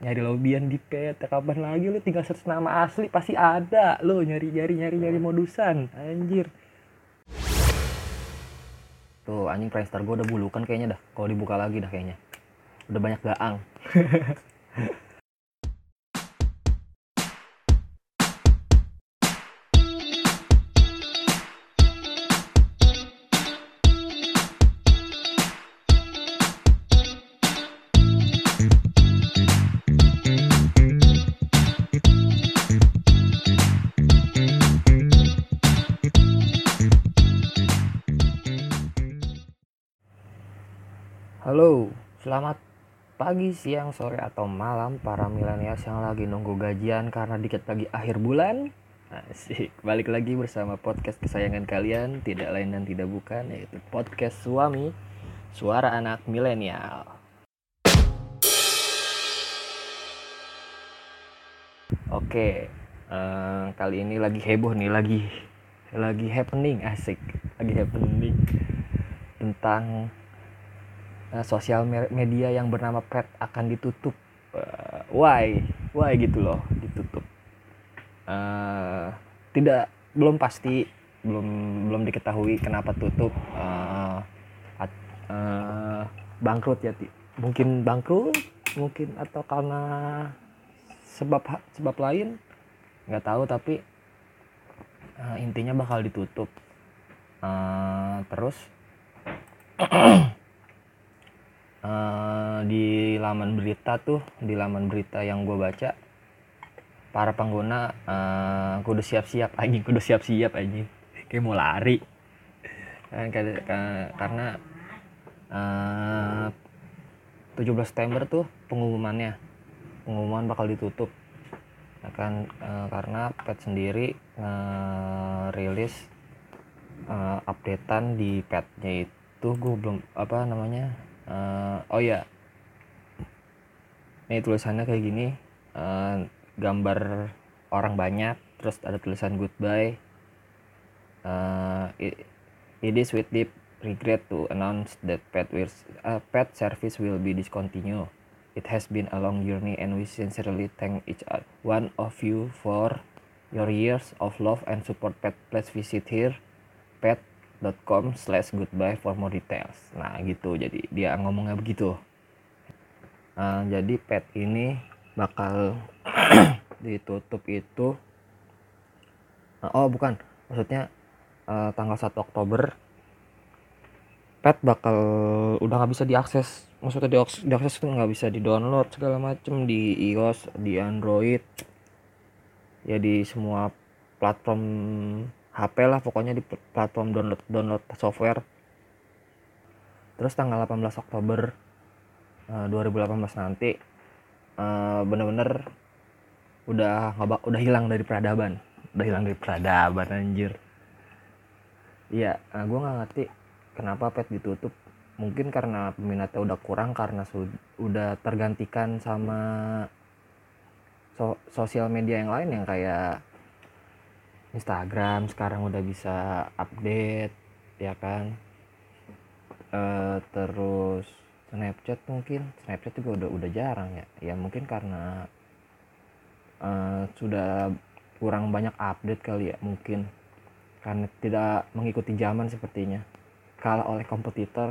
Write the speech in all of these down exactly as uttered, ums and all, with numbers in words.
nyari lobian di pet. Kapan lagi lu tinggal search nama asli pasti ada lu nyari-nyari nyari-nyari modusan anjir. Tuh anjing Friendster gue udah bulukan kayaknya dah. Kalau dibuka lagi dah kayaknya. Udah banyak gaang. Halo, selamat pagi, siang, sore, atau malam para milenials yang lagi nunggu gajian karena dikit lagi akhir bulan. Asik, balik lagi bersama podcast kesayangan kalian, tidak lain dan tidak bukan, yaitu podcast Suami, Suara Anak Milenial. Oke, eh, kali ini lagi heboh nih, lagi lagi happening, asik, lagi happening tentang Uh, sosial media yang bernama Pet akan ditutup. Uh, why? Why gitu loh, ditutup. Uh, tidak, belum pasti, belum belum diketahui kenapa tutup. Uh, uh, bangkrut ya, mungkin bangkrut, mungkin atau karena sebab sebab lain, nggak tahu, tapi uh, intinya bakal ditutup. Uh, terus. Uh, di laman berita tuh, di laman berita yang gue baca, para pengguna uh, kudu siap-siap anjing, kudu siap-siap anjing, kayak mau lari kan, karena uh, tujuh belas September tuh pengumumannya, pengumuman bakal ditutup kan, uh, karena Pet sendiri uh, rilis uh, updatean di Petnya itu, gue belum apa namanya. Uh, oh ya, ini tulisannya kayak gini, uh, gambar orang banyak, terus ada tulisan goodbye. Uh, it, it is with deep regret to announce that pet, will, uh, pet service will be discontinued. It has been a long journey and we sincerely thank each one of you for your years of love and support Pet. Please visit here pet dot com slash goodbye for more details. Nah gitu, jadi dia ngomongnya begitu. Uh, jadi Pet ini bakal ditutup itu, uh, oh bukan, maksudnya uh, tanggal satu Oktober Pet bakal udah nggak bisa diakses. Maksudnya diakses, diakses itu nggak bisa di-download segala macem di iOS, di Android, ya di semua platform H P lah, pokoknya di platform download download software. Terus tanggal delapan belas Oktober uh, dua ribu delapan belas nanti uh, bener-bener udah ngabak, udah hilang dari peradaban, udah hilang dari peradaban anjir. Iya, uh, gue nggak ngerti kenapa Pet ditutup. Mungkin karena peminatnya udah kurang, karena su- udah tergantikan sama so- sosial media yang lain yang kayak Instagram sekarang udah bisa update ya kan, e, terus Snapchat, mungkin Snapchat juga udah udah jarang ya, ya mungkin karena e, sudah kurang banyak update kali ya, mungkin karena tidak mengikuti zaman sepertinya, kalah oleh kompetitor.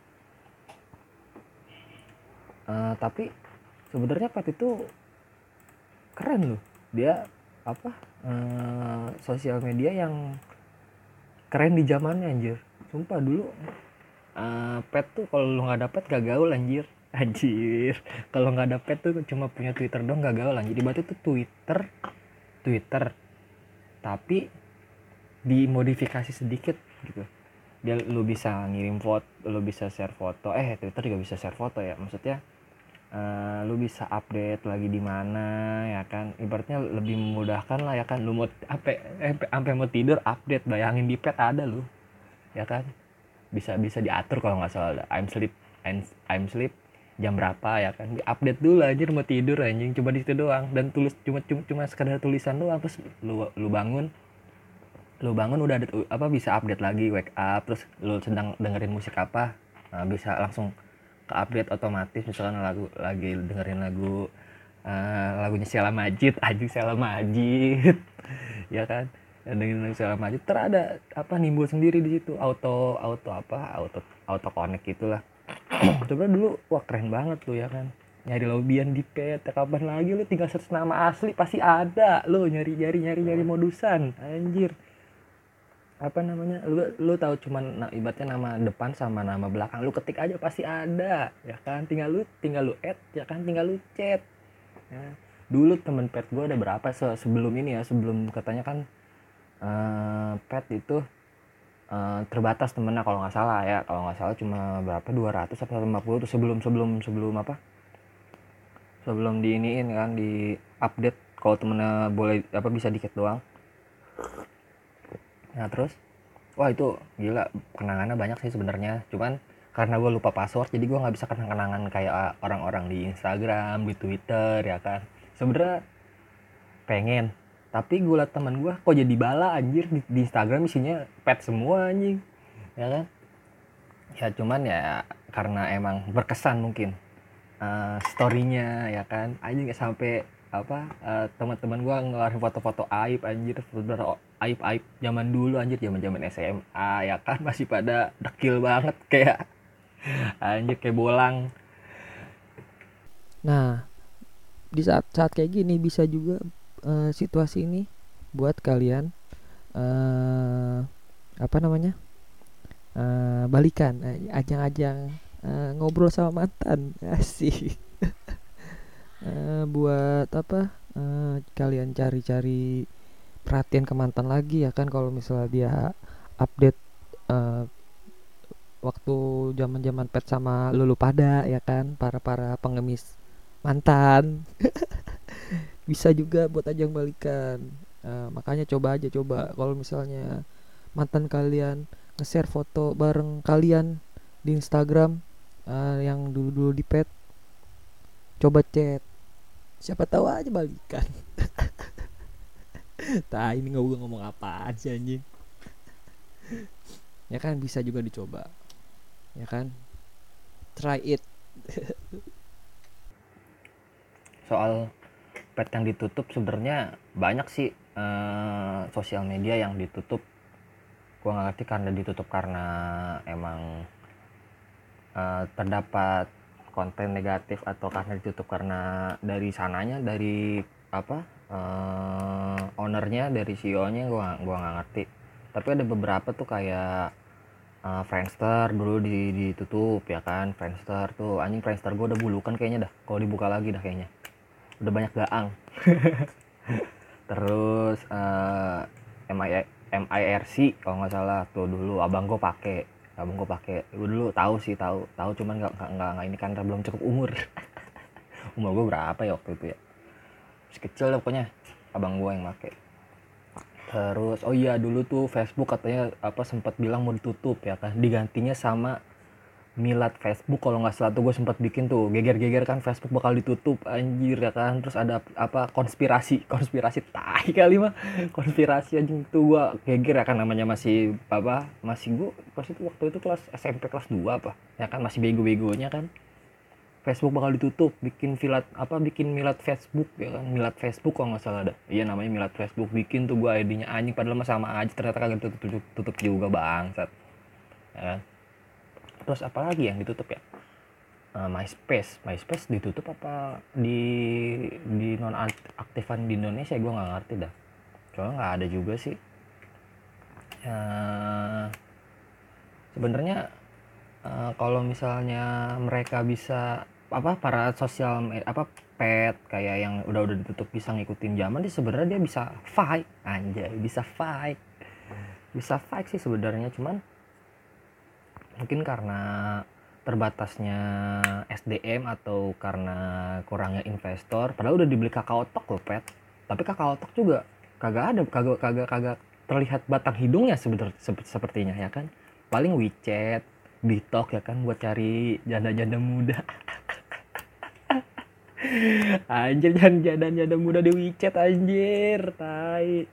E, tapi sebenarnya Pet itu keren loh, dia apa uh, sosial media yang keren di zamannya anjir, sumpah. Dulu uh, Pet tuh kalau lu nggak dapet gak gaul anjir, anjir kalau nggak dapet tuh cuma punya Twitter dong gak gaul anjir. Ibaratnya tuh Twitter Twitter tapi dimodifikasi sedikit gitu, dia lu bisa ngirim foto, lu bisa share foto, eh Twitter juga bisa share foto ya, maksudnya Uh, lu bisa update lagi di mana ya kan, ibaratnya lebih memudahkan lah ya kan. Lu mau apa sampai mau tidur update, bayangin di Pet ada lu ya kan, bisa bisa diatur kalau nggak salah, I'm sleep I'm, I'm sleep jam berapa ya kan, di update dulu anjir, mau tidur anjing, cuma di situ doang, dan tulis cuma cuma cuma sekadar tulisan doang, terus lu lu bangun lu bangun udah ada apa, bisa update lagi, wake up, terus lu sedang dengerin musik apa, nah, bisa langsung ke update otomatis. Misalkan lagu lagi dengerin lagu uh, lagunya Sheila Majid, anjing Sheila Majid. Ya kan, dan dengan lagu Sheila Majid terada apa nimbul sendiri di situ, auto auto apa auto auto connect gitulah. Coba dulu wah keren banget tuh ya kan, nyari lobian di pet, kapan lagi lu tinggal search nama asli pasti ada, lu nyari nyari nyari nyari modusan anjir. Apa namanya, lu lu tahu cuman nah, ibaratnya nama depan sama nama belakang lu ketik aja pasti ada ya kan, tinggal lu tinggal lu add ya kan, tinggal lu chat ya. Dulu temen pet gue ada berapa se- sebelum ini ya, sebelum katanya kan uh, pet itu uh, terbatas temennya kalau nggak salah ya, kalau nggak salah cuma berapa dua ratus atau lima puluh tuh sebelum sebelum sebelum apa sebelum di iniin kan, di update kalau temennya boleh apa bisa dikit doang. Nah terus wah itu gila, kenangannya banyak sih sebenarnya, cuman karena gue lupa password jadi gue nggak bisa kenang-kenangan kayak orang-orang di Instagram, di Twitter ya kan. Sebenarnya pengen, tapi gue liat teman gue kok jadi bala anjir, di, di Instagram isinya pet semua anjing ya kan. Ya cuman ya karena emang berkesan mungkin uh, storynya ya kan, anjing sampai apa uh, teman-teman gue ngeluarin foto-foto aib anjir, saudara aib aib zaman dulu anjir, zaman zaman S M A ya kan, masih pada dekil banget kayak anjir kayak bolang. Nah, di saat-saat kayak gini bisa juga eh, situasi ini buat kalian eh apa namanya? Eh, balikan, eh, ajang-ajang eh, ngobrol sama mantan. Asik. Eh, buat apa? Eh, kalian cari-cari perhatian ke mantan lagi ya kan, kalau misalnya dia update eh, waktu zaman-zaman pet sama lulu pada ya kan, para-para pengemis mantan. Bisa juga buat ajang balikan. Eh, makanya coba aja, coba kalau misalnya mantan kalian nge-share foto bareng kalian di Instagram eh, yang dulu-dulu di pet, coba chat, siapa tahu aja balikan. Tah, ini nggak ngomong apaan sih anjing. Ya kan bisa juga dicoba. Ya kan? Try it. Soal pet yang ditutup sebenarnya banyak sih uh, sosial media yang ditutup. Gue nggak ngerti karena ditutup karena emang uh, terdapat konten negatif atau karena ditutup karena dari sananya, dari apa uh, ownernya, dari C E O-nya, gue gua nggak ngerti. Tapi ada beberapa tuh kayak uh, Friendster dulu di, ditutup ya kan. Friendster tuh anjing, Friendster gue udah bulukan kayaknya dah kalau dibuka lagi dah kayaknya, udah banyak gaang. Terus uh, M I M I R C kalau nggak salah tuh dulu abang gue pakai, abang gue pakai gue dulu tahu sih, tahu tahu cuman nggak nggak nggak ini kan belum cukup umur. Umur gue berapa ya waktu itu ya, masih kecil lah pokoknya, abang gue yang pakai. Terus oh iya dulu tuh Facebook katanya apa sempat bilang mau ditutup ya kan, digantinya sama Milad Facebook kalau nggak salah tuh, gue sempat bikin tuh geger-geger kan Facebook bakal ditutup anjir ya kan. Terus ada apa konspirasi konspirasi tai kali mah, konspirasi anjing tuh gue geger ya kan, namanya masih apa masih gue pas itu waktu itu kelas S M P kelas dua apa ya kan, masih bego-begonya kan. Facebook bakal ditutup, bikin Milad apa bikin Milad Facebook ya kan, Milad Facebook kalau nggak salah ada, iya namanya Milad Facebook, bikin tuh gue I D-nya anjing padahal mah sama aja, ternyata kagak tutup tutup juga bangsat ya kan. Terus apalagi yang ditutup ya, uh, MySpace MySpace ditutup apa di di non aktifan di Indonesia, gue nggak ngerti dah, soalnya nggak ada juga sih ya. Sebenarnya uh, kalau misalnya mereka bisa apa para sosial media apa pet kayak yang udah udah ditutup bisa ngikutin zaman, dia sebenarnya dia bisa fight anjay, bisa fight bisa fight sih sebenarnya, cuman mungkin karena terbatasnya S D M atau karena kurangnya investor, padahal udah dibeli Kakaotalk loh pet, tapi Kakaotalk juga kagak ada, kagak kagak kagak terlihat batang hidungnya sebenar, sepertinya ya kan. Paling WeChat, Bitok ya kan buat cari janda-janda muda. Anjir, janda-janda muda di WeChat anjir, tai.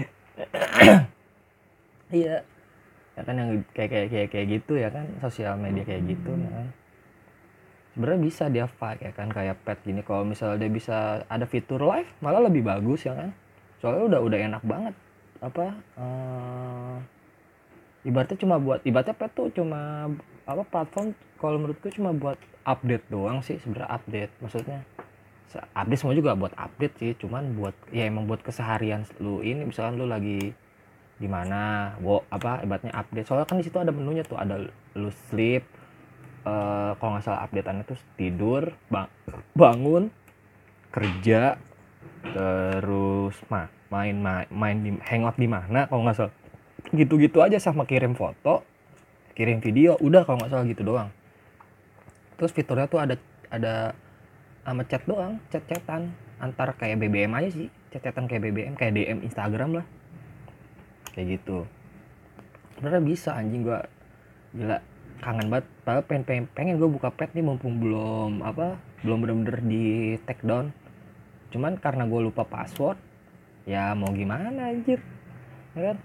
Iya ya kan, yang kayak kayak kayak kayak gitu ya kan, sosial media kayak gitu ya kan. sebenarnya bisa dia fight ya kan, kayak pet gini. Kalau misalnya dia bisa ada fitur live malah lebih bagus ya kan, soalnya udah udah enak banget apa uh, ibaratnya cuma buat ibaratnya pet tuh cuma apa platform kalau menurutku cuma buat update doang sih sebenarnya. Update maksudnya update semua juga buat update sih, cuman buat ya emang buat keseharian lu ini, misalkan lu lagi di mana wo apa ibaratnya update, soalnya kan di situ ada menunya tuh, ada lu sleep, uh, kalau nggak salah updateannya tuh tidur, bang, bangun, kerja, terus ma main main, main di hangout di mana kalau nggak salah, gitu-gitu aja, sama kirim foto, kirim video, udah kalau nggak salah gitu doang. Terus fiturnya tuh ada ada sama chat doang, chat-chatan antar kayak B B M aja sih, chat-chatan kayak B B M, kayak D M Instagram lah, kayak gitu. Sebenarnya bisa anjing, gua gila kangen banget, padahal pengen pengen, pengen gue buka pet nih mumpung belum apa belum bener-bener di take down, cuman karena gue lupa password ya mau gimana anjir ya kan.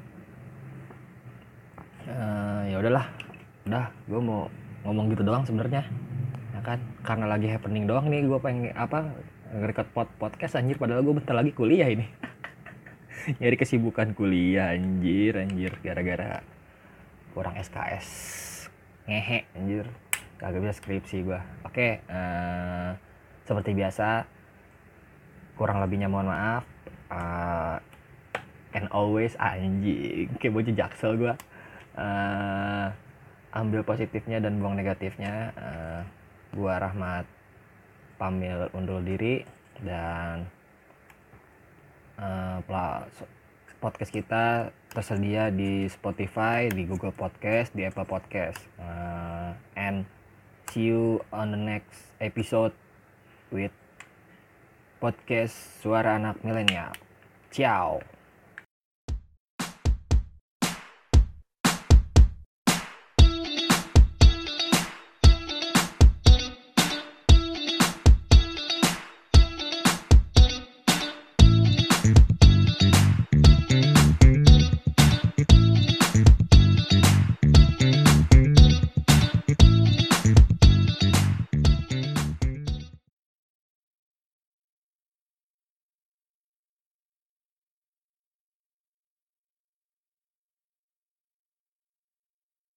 Uh, ya udahlah, udah gue mau ngomong gitu doang sebenarnya ya kan, karena lagi happening doang nih gue pengen apa nge-record pod podcast anjir, padahal gue bentar lagi kuliah ini. Nyari kesibukan kuliah anjir anjir gara-gara kurang S K S ngehe anjir, kagak bisa skripsi gue. Oke, uh, seperti biasa kurang lebihnya mohon maaf, uh, and always anjing kayak bocah jaksel gue. Uh, ambil positifnya dan buang negatifnya. uh, gua Rahmat pamil undur diri, dan uh, podcast kita tersedia di Spotify, di Google Podcast, di Apple Podcast, uh, and see you on the next episode with podcast Suara Anak Milenial. Ciao.